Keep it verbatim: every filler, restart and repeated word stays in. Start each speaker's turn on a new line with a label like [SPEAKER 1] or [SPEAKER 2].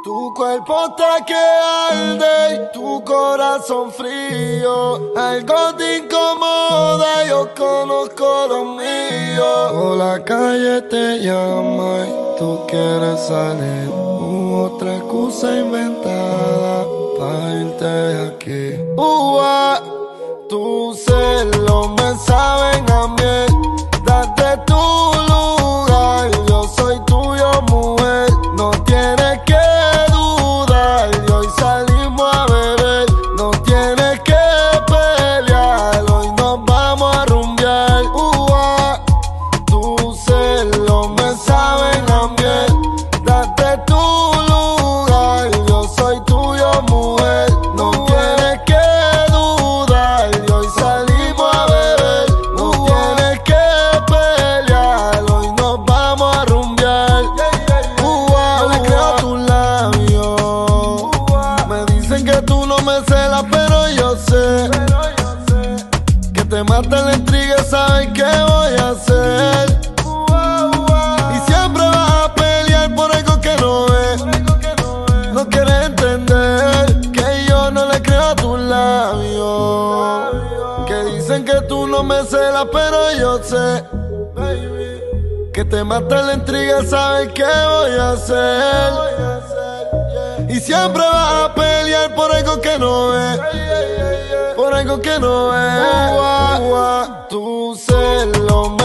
[SPEAKER 1] Tu cuerpo está que arde y tu corazón frío. Algo te incomoda, yo conozco lo mío. Por la calle te llama y tú quieres salir. Hubo otra excusa inventada para irte de aquí. Ua, tus celos me saben a miel. Date tu lugar, yo soy tuyo, mujer. No tienes que dudar, y hoy salimos a beber. No tienes que pelear, hoy nos vamos a rumbear. Ua, tus celos me saben a miel. Date tu lugar, yo soy tuyo, mujer. No tienes que dudar, y hoy salimos a beber. No tienes que pelear, hoy nos vamos a rumbear. Ua, yo le creo a tus labios. Me dicen que tú no me celas, pero yo sé que te mata la intriga, ¿sabes qué voy a hacer? Y siempre vas a pelear por algo que no ves. No quieres entender que yo no le creo a tus labios. Que dicen que tú no me celas, pero yo sé que te mata la intriga, ¿sabes qué voy a hacer? Y siempre vas a pelear por algo que no ves. Por algo que no ves. Ua, ua, tu celo me